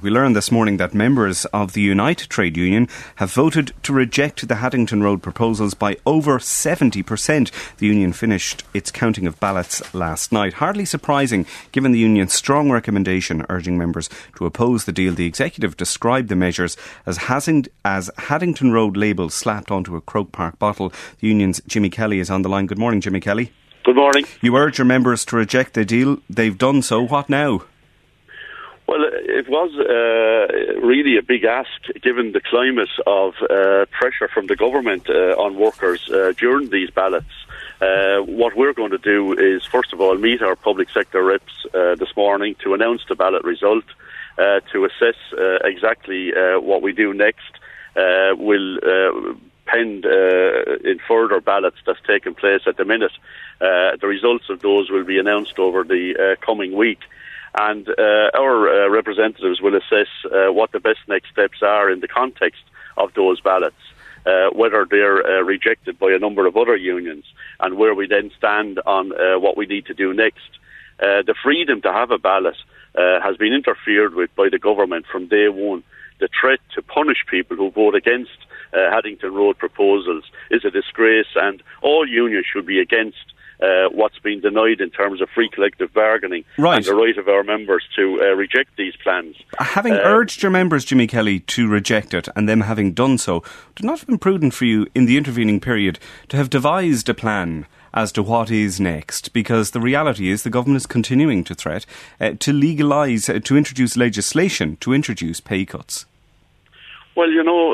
We learned this morning that members of the Unite trade union have voted to reject the Haddington Road proposals by over 70%. The union finished its counting of ballots last night. Hardly surprising, given the union's strong recommendation urging members to oppose the deal. The executive described the measures as Haddington Road labels slapped onto a Croke Park bottle. The union's Jimmy Kelly is on the line. Good morning, Jimmy Kelly. Good morning. You urge your members to reject the deal. They've done so. What now? Well, it was really a big ask, given the climate of pressure from the government on workers during these ballots. What we're going to do is, first of all, meet our public sector reps this morning to announce the ballot result, to assess exactly what we do next. We'll pend in further ballots that's taking place at the minute. The results of those will be announced over the coming week. And our representatives will assess what the best next steps are in the context of those ballots, whether they're rejected by a number of other unions, and where we then stand on what we need to do next. The freedom to have a ballot has been interfered with by the government from day one. The threat to punish people who vote against Haddington Road proposals is a disgrace, and all unions should be against what's been denied in terms of free collective bargaining and the right of our members to reject these plans. Having urged your members, Jimmy Kelly, to reject it, and them having done so, would it not have been prudent for you in the intervening period to have devised a plan as to what is next? Because the reality is the government is continuing to threat to legalise, to introduce legislation to introduce pay cuts. Well,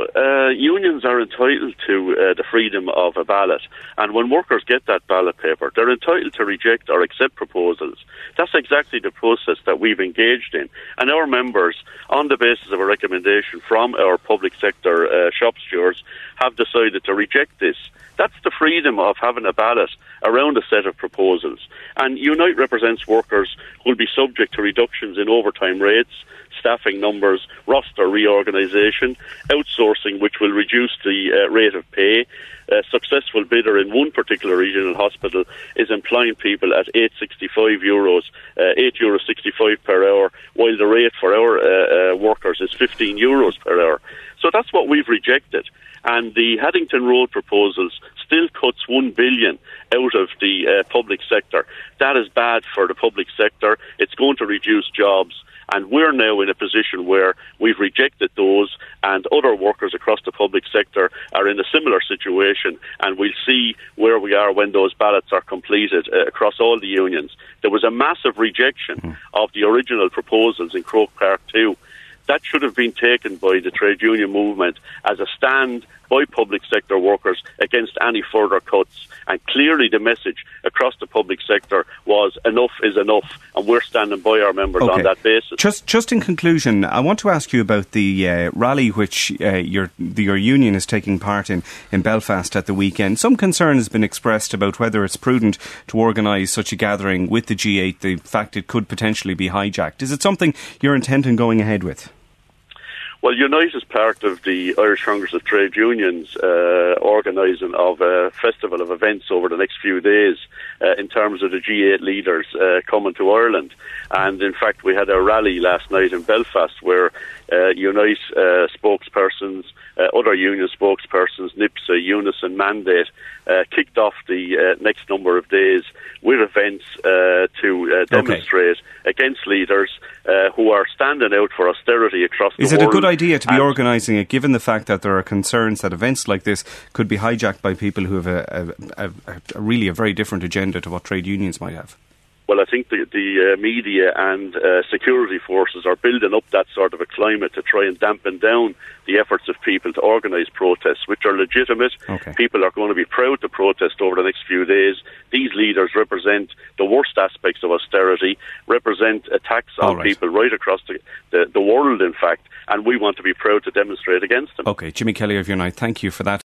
unions are entitled to the freedom of a ballot, and when workers get that ballot paper, they're entitled to reject or accept proposals. That's exactly the process that we've engaged in, and our members, on the basis of a recommendation from our public sector shop stewards, have decided to reject this. That's the freedom of having a ballot around a set of proposals. And Unite represents workers who will be subject to reductions in overtime rates, staffing numbers, roster reorganisation, outsourcing, which will reduce the rate of pay. A successful bidder in one particular regional hospital is employing people at €8.65 per hour, while the rate for our workers is €15 per hour. So that's what we've rejected. And the Haddington Road proposals still cuts $1 billion out of the public sector. That is bad for the public sector. It's going to reduce jobs. And we're now in a position where we've rejected those, and other workers across the public sector are in a similar situation, and we'll see where we are when those ballots are completed across all the unions. There was a massive rejection of the original proposals in Croke Park too. That should have been taken by the trade union movement as a stand by public sector workers against any further cuts. And clearly the message across the public sector was enough is enough, and we're standing by our members on that basis. Just in conclusion, I want to ask you about the rally which your union is taking part in Belfast at the weekend. Some concern has been expressed about whether it's prudent to organise such a gathering with the G8, the fact it could potentially be hijacked. Is it something you're intent on going ahead with? Well, Unite is part of the Irish Congress of Trade Unions organising of a festival of events over the next few days in terms of the G8 leaders coming to Ireland. And in fact, we had a rally last night in Belfast where Unite spokespersons, other union spokespersons, NIPSA, Unison, Mandate, kicked off the next number of days with events to demonstrate against leaders who are standing out for austerity across the world. Is it a good idea to be organising it, given the fact that there are concerns that events like this could be hijacked by people who have really a very different agenda to what trade unions might have? Well, I think the media and security forces are building up that sort of a climate to try and dampen down the efforts of people to organise protests, which are legitimate. People are going to be proud to protest over the next few days. These leaders represent the worst aspects of austerity, represent attacks on people right across the world, in fact, and we want to be proud to demonstrate against them. OK, Jimmy Kelly of Unite, thank you for that.